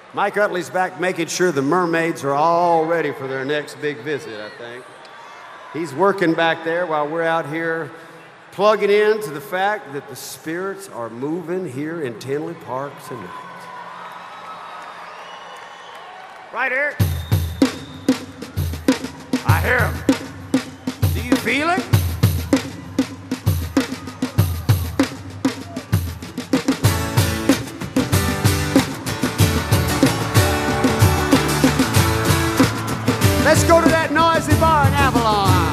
Mike Utley's back making sure the mermaids are all ready for their next big visit, I think. He's working back there while we're out here plugging in to the fact that the spirits are moving here in Tinley Park tonight. Right, Eric? I hear him. Do you feel it? Let's go to that noisy bar in Avalon.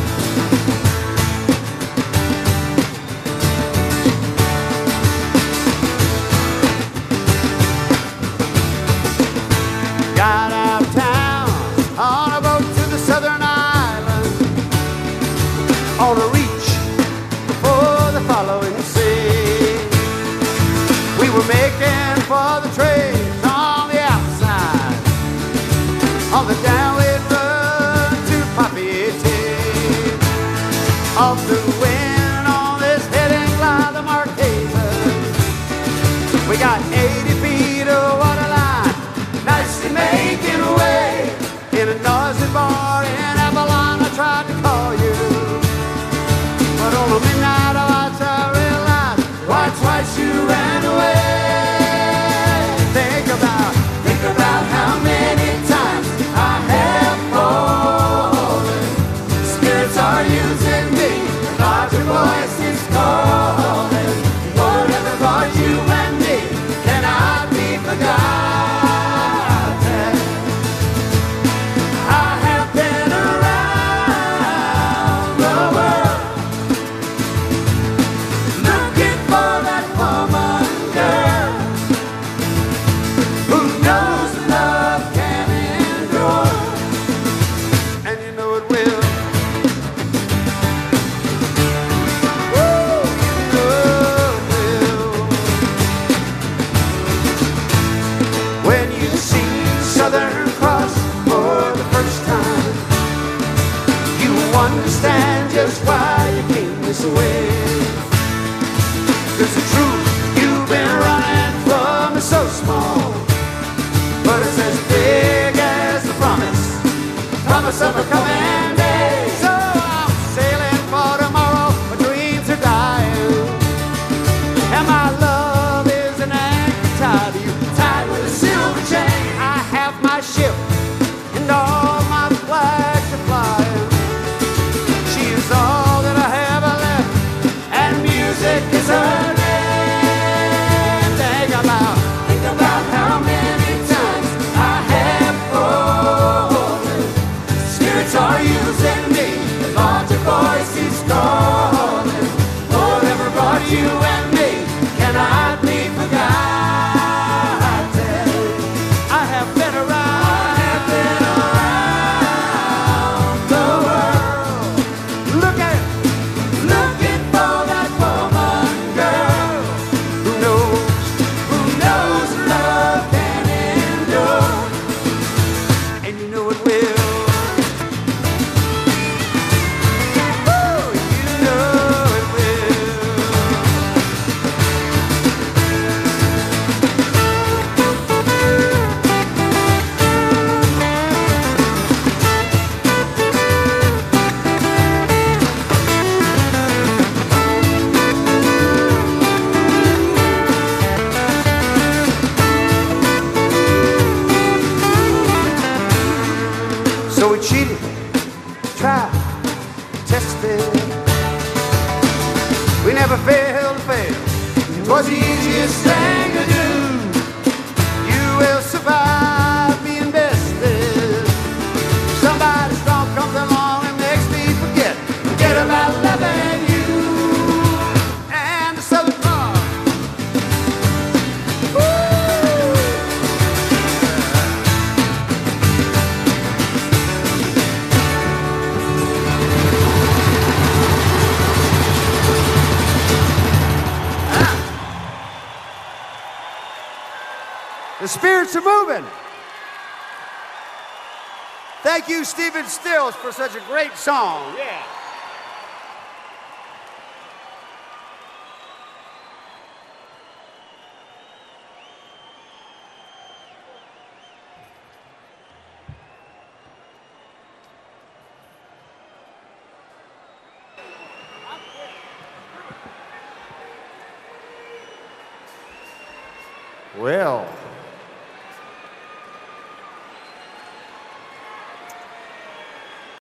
Got out of town on a boat to the southern island, on a reach for the following sea. We were making for the trades on the outside, on the downwind run to Papeete. Off the wind on this heading line, the Marquesas. We got 80 feet of water line, nicely making away. In a noisy bar in Avalon, I tried to call you, but on a midnight watch I realized why twice you ran away. Think about how many times I have fallen. Spirits are using me, the larger voice is calling. Whatever brought you and me cannot be forgotten. I have been around the world, looking for that woman, girl, who knows love can endure, and you know it will. Woo, you know it will. When you see Southern Cross for the first time, you understand just why you came this way. 'Cause the truth you've been running from is so small, but it's as big as the promise of a coming day. So I'm sailing for tomorrow, my dreams are dying, and my love is an anchor tied to you, tied with a silver chain. I have my ship and all my flags are flying. She is all that I have left, and music is her name. Think about how many times I have fallen. Spirits are using me, the larger voice is calling. Whatever brought you and me cannot be forgotten. I have been around the world, looking for that woman, girl, who knows love can endure, and you know it will. Woo, you know it will. So we cheated, tried, tested. We never failed to fail. It was the easiest thing to do. You will survive being bested. Somebody strong comes along and makes me forget about loving you. And the Southern Cross. The spirits are moving. Thank you, Stephen Stills, for such a great song. Yeah. Well,